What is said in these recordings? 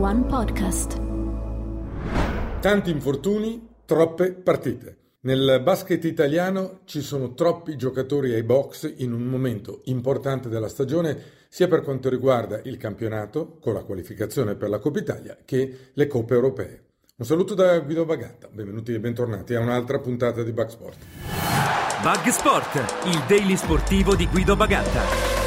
One Podcast. Tanti infortuni, troppe partite. Nel basket italiano ci sono troppi giocatori ai box in un momento importante della stagione, sia per quanto riguarda il campionato, con la qualificazione per la Coppa Italia, che le coppe europee. Un saluto da Guido Bagatta, benvenuti e bentornati a un'altra puntata di Bug Sport. Bug Sport, il daily sportivo di Guido Bagatta.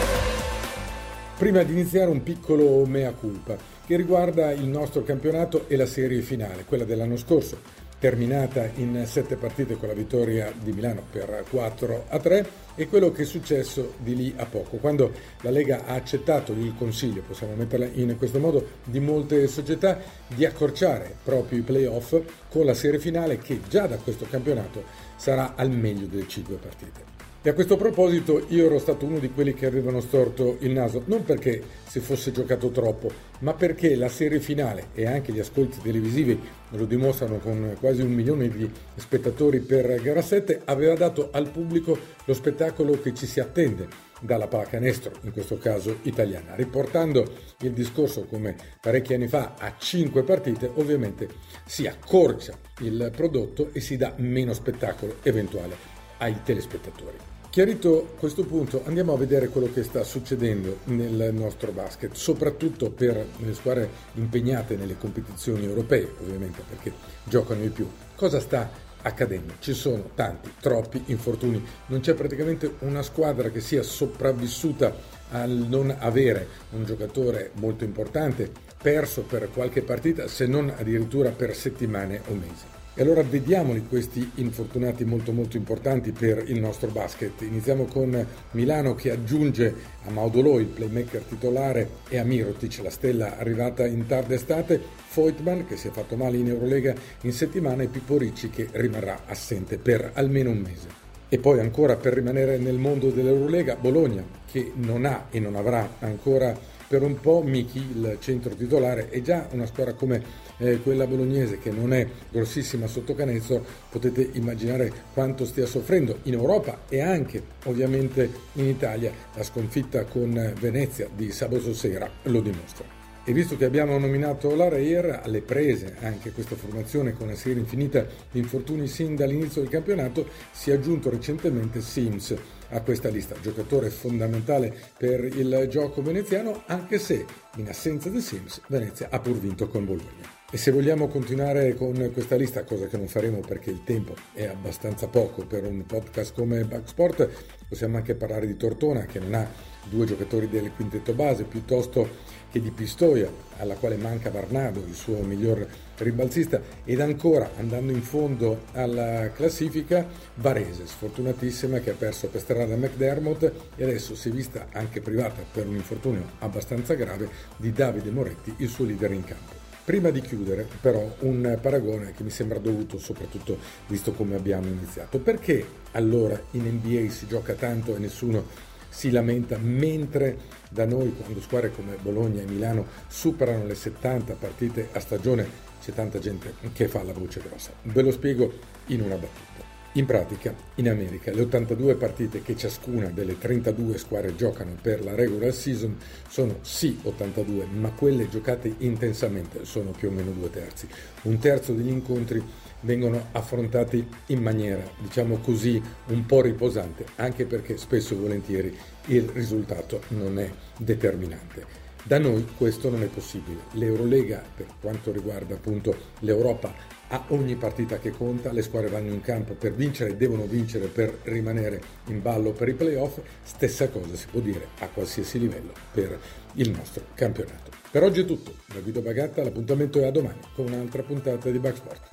Prima di iniziare un piccolo mea culpa che riguarda il nostro campionato e la serie finale, quella dell'anno scorso, terminata in 7 partite con la vittoria di Milano per 4-3, e quello che è successo di lì a poco, quando la Lega ha accettato il consiglio, possiamo metterla in questo modo, di molte società di accorciare proprio i playoff con la serie finale che già da questo campionato sarà al meglio delle 5 partite. E a questo proposito io ero stato uno di quelli che avevano storto il naso, non perché si fosse giocato troppo, ma perché la serie finale e anche gli ascolti televisivi lo dimostrano con quasi 1 milione di spettatori per gara 7, aveva dato al pubblico lo spettacolo che ci si attende dalla pallacanestro, in questo caso italiana. Riportando il discorso come parecchi anni fa a 5 partite, ovviamente si accorcia il prodotto e si dà meno spettacolo eventuale ai telespettatori. Chiarito questo punto, andiamo a vedere quello che sta succedendo nel nostro basket, soprattutto per le squadre impegnate nelle competizioni europee, ovviamente perché giocano di più. Cosa sta accadendo? Ci sono tanti, troppi infortuni, non c'è praticamente una squadra che sia sopravvissuta al non avere un giocatore molto importante, perso per qualche partita, se non addirittura per settimane o mesi. E allora vediamoli questi infortunati molto importanti per il nostro basket. Iniziamo con Milano che aggiunge a Maudolò, il playmaker titolare, e a Mirotic, la stella arrivata in tarda estate, Voigtman che si è fatto male in Eurolega in settimana e Pippo Ricci che rimarrà assente per almeno un mese. E poi ancora, per rimanere nel mondo dell'Eurolega, Bologna che non ha e non avrà ancora per un po' Michi, il centro titolare. È già una squadra come quella bolognese che non è grossissima sotto canestro, potete immaginare quanto stia soffrendo in Europa e anche ovviamente in Italia. La sconfitta con Venezia di sabato sera lo dimostra. E visto che abbiamo nominato la Reyer, alle prese anche questa formazione con una serie infinita di infortuni sin dall'inizio del campionato, si è aggiunto recentemente Sims a questa lista, giocatore fondamentale per il gioco veneziano, anche se in assenza di Sims Venezia ha pur vinto con Bologna. E se vogliamo continuare con questa lista, cosa che non faremo perché il tempo è abbastanza poco per un podcast come Bug Sport, possiamo anche parlare di Tortona che non ha 2 giocatori del quintetto base, piuttosto che di Pistoia, alla quale manca Varnado, il suo miglior rimbalzista, ed ancora, andando in fondo alla classifica, Varese, sfortunatissima, che ha perso per strada McDermott e adesso si è vista anche privata per un infortunio abbastanza grave di Davide Moretti, il suo leader in campo. Prima di chiudere, però, un paragone che mi sembra dovuto, soprattutto visto come abbiamo iniziato. Perché allora in NBA si gioca tanto e nessuno si lamenta, mentre da noi, quando squadre come Bologna e Milano superano le 70 partite a stagione, c'è tanta gente che fa la voce grossa? Ve lo spiego in una battuta. In pratica, in America, le 82 partite che ciascuna delle 32 squadre giocano per la regular season sono sì 82, ma quelle giocate intensamente sono più o meno 2/3. Un terzo degli incontri vengono affrontati in maniera, diciamo così, un po' riposante, anche perché spesso e volentieri il risultato non è determinante. Da noi questo non è possibile. L'Eurolega, per quanto riguarda appunto l'Europa, a ogni partita che conta, le squadre vanno in campo per vincere, devono vincere per rimanere in ballo per i playoff. Stessa cosa si può dire a qualsiasi livello per il nostro campionato. Per oggi è tutto. Da Guido Bagatta l'appuntamento è a domani con un'altra puntata di Bug Sport.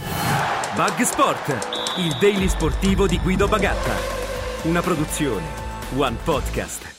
Bug Sport, il daily sportivo di Guido Bagatta. Una produzione One Podcast.